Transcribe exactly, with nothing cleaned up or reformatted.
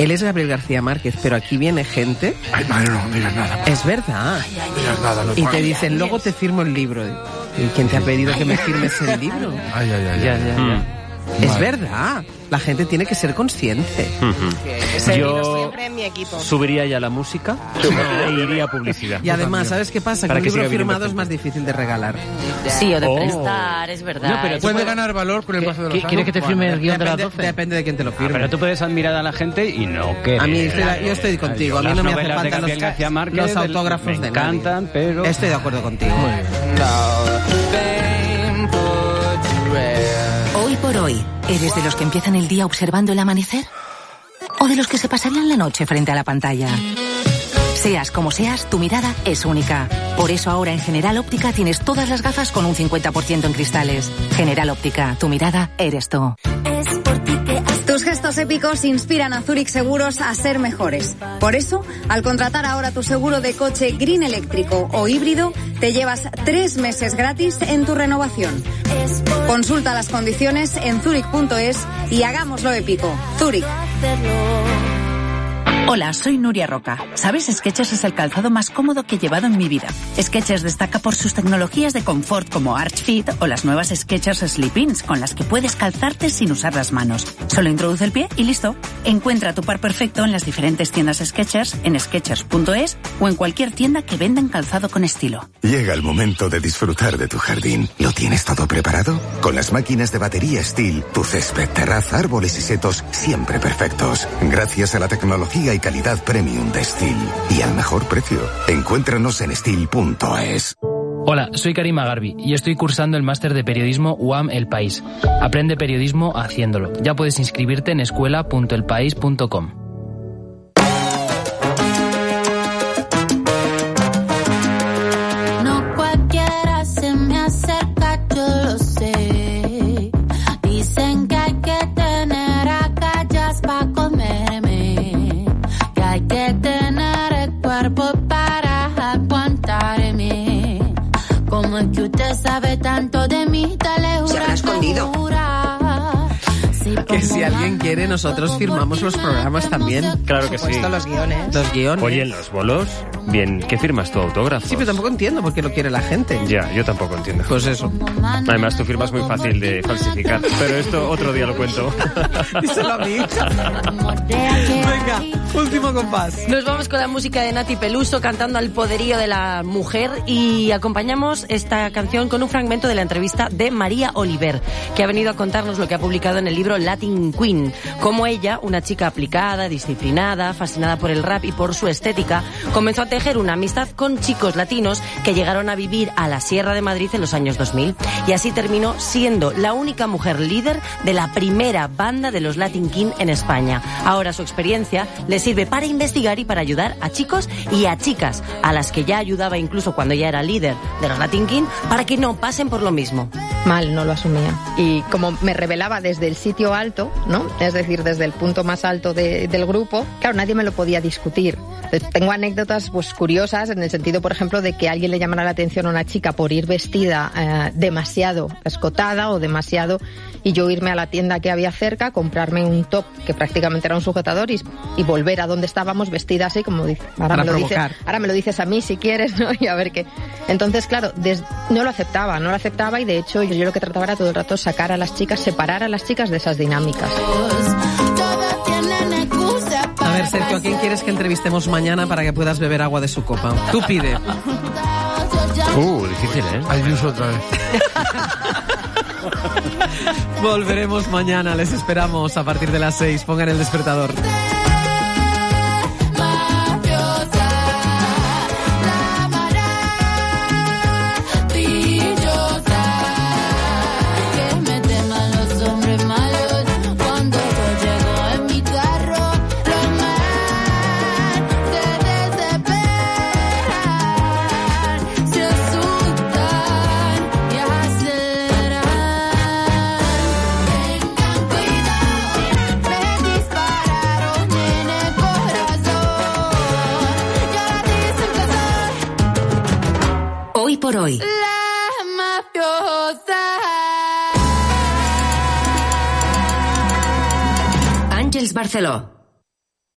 Él es Gabriel García Márquez, pero aquí viene gente... Ay, madre, no digas nada. Es verdad. No digas nada. No y te dicen, luego te firmo el libro. ¿Y quién te ha pedido que me firmes el libro? Ay, ay, ay. Ya, ya, Mm. ya. Es Vale. verdad. La gente tiene que ser consciente. Uh-huh. Yo siempre en mi equipo. subiría ya la música e iría a publicidad. Y además, ¿sabes qué pasa? Para que que un libro siga viniendo firmado es gente. más difícil de regalar. Sí, o de Oh. prestar, es verdad. No, pero Es Puede bueno. ganar valor con el paso de los años. ¿Quieres que te firme el guión de las Depende, doce? depende de quién te lo Ah, firme. pero tú puedes admirar a la gente y no que A mí, estoy, yo estoy contigo. A mí Las no me hace novelas de falta los, Gabriel García Márquez, los del- autógrafos me de nadie. encantan, pero Estoy de acuerdo contigo. Hoy por hoy, ¿eres de los que empiezan el día observando el amanecer? ¿O de los que se pasarían la noche frente a la pantalla? Seas como seas, tu mirada es única. Por eso ahora en General Óptica tienes todas las gafas con un cincuenta por ciento en cristales. General Óptica, tu mirada eres tú. Tus gestos épicos inspiran a Zurich Seguros a ser mejores. Por eso, al contratar ahora tu seguro de coche Green eléctrico o híbrido, te llevas tres meses gratis en tu renovación. Consulta las condiciones en zurich punto es y hagámoslo épico. Zurich. Hola, soy Nuria Roca. ¿Sabes? Skechers es el calzado más cómodo que he llevado en mi vida. Skechers destaca por sus tecnologías de confort como Arch Fit o las nuevas Skechers Slip-ins con las que puedes calzarte sin usar las manos. Solo introduce el pie y listo. Encuentra tu par perfecto en las diferentes tiendas Skechers, en skechers punto es o en cualquier tienda que vendan calzado con estilo. Llega el momento de disfrutar de tu jardín. ¿Lo tienes todo preparado? Con las máquinas de batería Steel, tu césped, terraza, árboles y setos siempre perfectos. Gracias a la tecnología y calidad premium de Steel. Y al mejor precio. Encuéntranos en steel punto es. Hola, soy Karima Garbi y estoy cursando el máster de periodismo U A M El País. Aprende periodismo haciéndolo. Ya puedes inscribirte en escuela punto el país punto com. No cualquiera se me acerca, yo lo sé. Dicen que hay que tener agallas para comerme, que hay que tener el cuerpo para aguantarme. ¿Cómo es que usted sabe tanto de mí? Dale, Se habrá escondido. Que si alguien quiere, nosotros firmamos los programas también. Claro que sí. Puesto los guiones. Los guiones. Oye, en los bolos, bien, ¿qué firmas tu autógrafo? Sí, pero tampoco entiendo por qué lo quiere la gente. Ya, yo tampoco entiendo. Pues eso. Además, tu firma es muy fácil de falsificar. Pero esto otro día lo cuento. Díselo a mi hija. Venga, último compás. Nos vamos con la música de Nati Peluso cantando al poderío de la mujer y acompañamos esta canción con un fragmento de la entrevista de María Oliver, que ha venido a contarnos lo que ha publicado en el libro Latin Queen, cómo ella, una chica aplicada, disciplinada, fascinada por el rap y por su estética, comenzó a tejer una amistad con chicos latinos que llegaron a vivir a la Sierra de Madrid en los años dos mil y así terminó siendo la única mujer líder de la primera banda de los Latin King en España. Ahora su experiencia le sirve para investigar y para ayudar a chicos y a chicas, a las que ya ayudaba incluso cuando ya era líder de los Latin King, para que no pasen por lo mismo. Mal, no lo asumía. Y como me revelaba desde el sitio alto, ¿no? Es decir, desde el punto más alto de, del grupo, claro, nadie me lo podía discutir. Entonces, tengo anécdotas pues curiosas en el sentido, por ejemplo, de que alguien le llamara la atención a una chica por ir vestida eh, demasiado escotada o demasiado, y yo irme a la tienda que había cerca, comprarme un top que prácticamente era un sujetador y, y volver a donde estábamos vestida así como dice, ahora Para me lo dices, provocar. ahora me lo dices a mí si quieres, ¿no? Y a ver qué. Entonces, claro, des, no lo aceptaba, no lo aceptaba y de hecho yo, yo lo que trataba era todo el rato sacar a las chicas, separar a las chicas de esas dinámicas. A ver, Sergio, ¿a quién quieres que entrevistemos mañana para que puedas beber agua de su copa? Tú pide. Uh, difícil, ¿eh? Ayuso otra vez. Volveremos mañana, les esperamos a partir de las seis. Pongan el despertador. Hoy por hoy. La mafiosa. Àngels Barceló.